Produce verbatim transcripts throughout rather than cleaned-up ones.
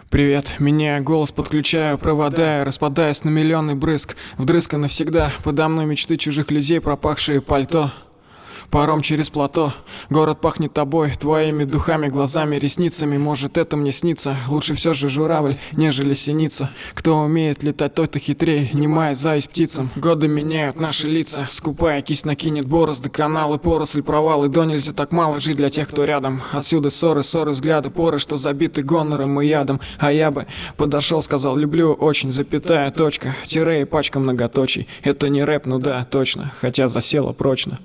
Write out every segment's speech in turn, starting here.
Привет, меняя голос, подключаю провода и распадаясь на миллионный брызг. Вдрызг и навсегда, подо мной мечты чужих людей, пропахшие пальто. Паром через плато, город пахнет тобой, твоими духами, глазами, ресницами. Может, это мне снится, лучше все же журавль, нежели синица. Кто умеет летать, тот и хитрее, немая зависть птицам. Годы меняют наши лица, скупая кисть накинет борозды, каналы, поросль, провалы. До нельзя так мало жить для тех, кто рядом. Отсюда ссоры, ссоры, взгляды, поры, что забиты гонором и ядом. А я бы подошел, сказал, люблю очень, запятая, точка, тире и пачка многоточий. Это не рэп, ну да, точно, хотя засело прочно.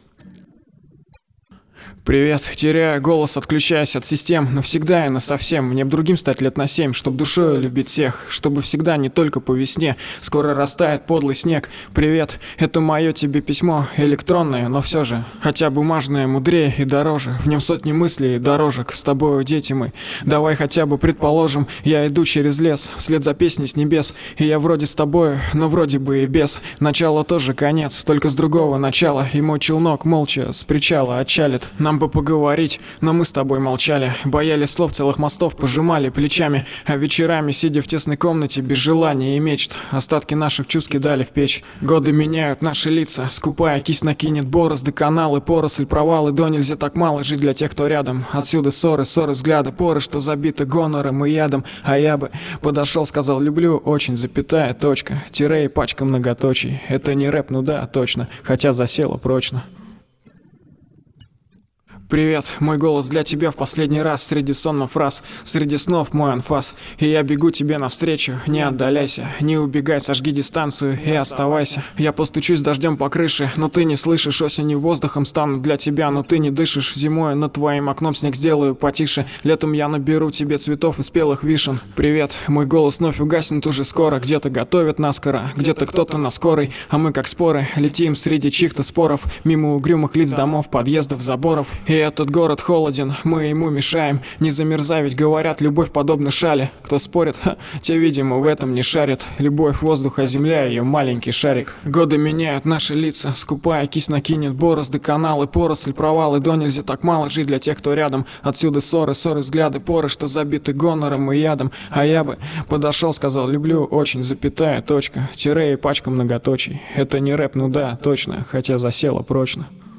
Привет, теряю голос, отключаясь от систем. Навсегда и насовсем. Мне б другим стать лет на семь, чтоб душой любить всех. Чтобы всегда, не только по весне. Скоро растает подлый снег. Привет, это мое тебе письмо. Электронное, но все же. Хотя бумажное мудрее и дороже. В нем сотни мыслей и дорожек. С тобою, дети мы. Давай хотя бы предположим, я иду через лес, вслед за песней с небес. И я вроде с тобою, но вроде бы и без. Начало тоже конец, только с другого начала. И мой челнок молча с причала отчалит. Нам бы поговорить, но мы с тобой молчали. Боялись слов, целых мостов, пожимали плечами. А вечерами, сидя в тесной комнате, без желания и мечт, остатки наших чувств кидали в печь. Годы меняют наши лица, скупая кисть накинет борозды, каналы, поросль, провалы. До нельзя так мало жить для тех, кто рядом. Отсюда ссоры, ссоры, взгляды, поры, что забиты гонором и ядом. А я бы подошел, сказал, люблю очень, запятая, точка, тире и пачка многоточий. Это не рэп, ну да, точно, хотя засело прочно. Привет, мой голос для тебя в последний раз. Среди сонных фраз, среди снов мой анфас. И я бегу тебе навстречу, не отдаляйся. Не убегай, сожги дистанцию и оставайся. Я постучусь дождем по крыше, но ты не слышишь. Осенью воздухом стану для тебя, но ты не дышишь. Зимой над твоим окном снег сделаю потише. Летом я наберу тебе цветов и спелых вишен. Привет, мой голос вновь угаснет уже скоро. Где-то готовят наскоро, где-то кто-то на скорой. А мы как споры летим среди чьих-то споров. Мимо угрюмых лиц домов, подъездов, заборов. И этот город холоден, мы ему мешаем. Не замерзай, ведь говорят, любовь подобна шали. Кто спорит, ха, те, видимо, в этом не шарят. Любовь, воздух, а земля ее маленький шарик. Годы меняют наши лица, скупая кисть накинет борозды, каналы, поросль, провалы. До нельзя так мало жить для тех, кто рядом. Отсюда ссоры, ссоры, взгляды, поры, что забиты гонором и ядом. А я бы подошел, сказал, люблю очень, запятая, точка, тире и пачка многоточий. Это не рэп, ну да, точно, хотя засело прочно.